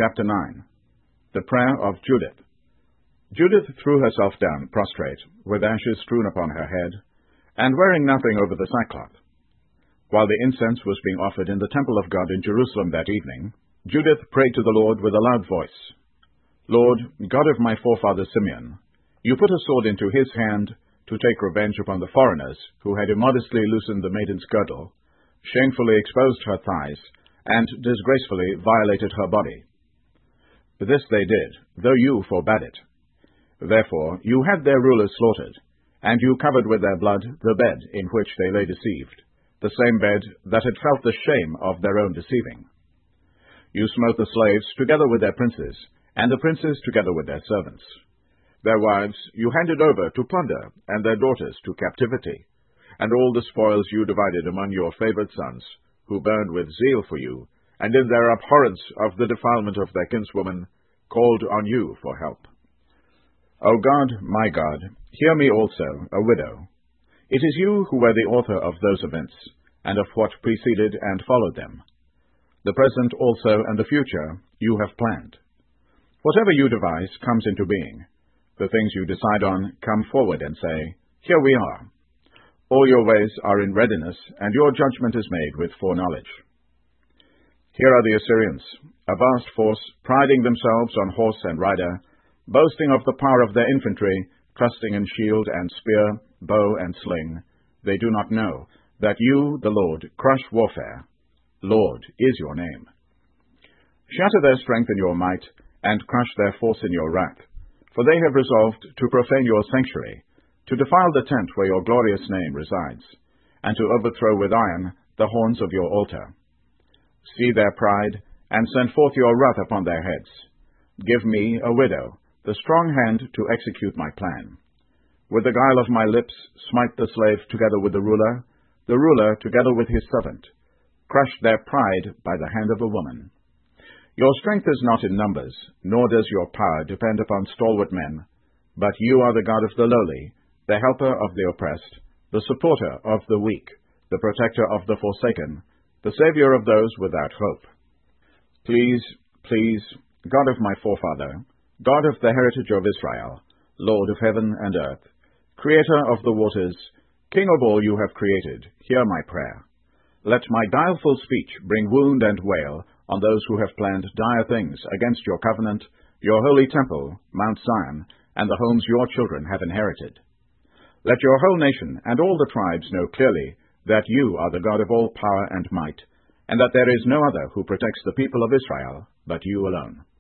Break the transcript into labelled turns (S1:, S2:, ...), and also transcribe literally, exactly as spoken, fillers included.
S1: Chapter nine. The Prayer of Judith. Judith threw herself down prostrate, with ashes strewn upon her head, and wearing nothing over the sackcloth. While the incense was being offered in the temple of God in Jerusalem that evening, Judith prayed to the Lord with a loud voice. Lord, God of my forefather Simeon, you put a sword into his hand to take revenge upon the foreigners who had immodestly loosened the maiden's girdle, shamefully exposed her thighs, and disgracefully violated her body. This they did, though you forbade it. Therefore you had their rulers slaughtered, and you covered with their blood the bed in which they lay deceived, the same bed that had felt the shame of their own deceiving. You smote the slaves together with their princes, and the princes together with their servants. Their wives you handed over to plunder, and their daughters to captivity, and all the spoils you divided among your favored sons, who burned with zeal for you, and in their abhorrence of the defilement of their kinswoman, called on you for help. O God, my God, hear me also, a widow. It is you who were the author of those events, and of what preceded and followed them. The present also and the future you have planned. Whatever you devise comes into being. The things you decide on come forward and say, Here we are. All your ways are in readiness, and your judgment is made with foreknowledge. Here are the Assyrians, a vast force, priding themselves on horse and rider, boasting of the power of their infantry, trusting in shield and spear, bow and sling. They do not know that you, the Lord, crush warfare. Lord is your name. Shatter their strength in your might, and crush their force in your wrath, for they have resolved to profane your sanctuary, to defile the tent where your glorious name resides, and to overthrow with iron the horns of your altar. See their pride, and send forth your wrath upon their heads. Give me, a widow, the strong hand to execute my plan. With the guile of my lips smite the slave together with the ruler, the ruler together with his servant. Crush their pride by the hand of a woman. Your strength is not in numbers, nor does your power depend upon stalwart men, but you are the God of the lowly, the helper of the oppressed, the supporter of the weak, the protector of the forsaken, the Savior of those without hope. Please, please, God of my forefather, God of the heritage of Israel, Lord of heaven and earth, Creator of the waters, King of all you have created, hear my prayer. Let my guileful speech bring wound and wail on those who have planned dire things against your covenant, your holy temple, Mount Zion, and the homes your children have inherited. Let your whole nation and all the tribes know clearly that you are the God of all power and might, and that there is no other who protects the people of Israel but you alone.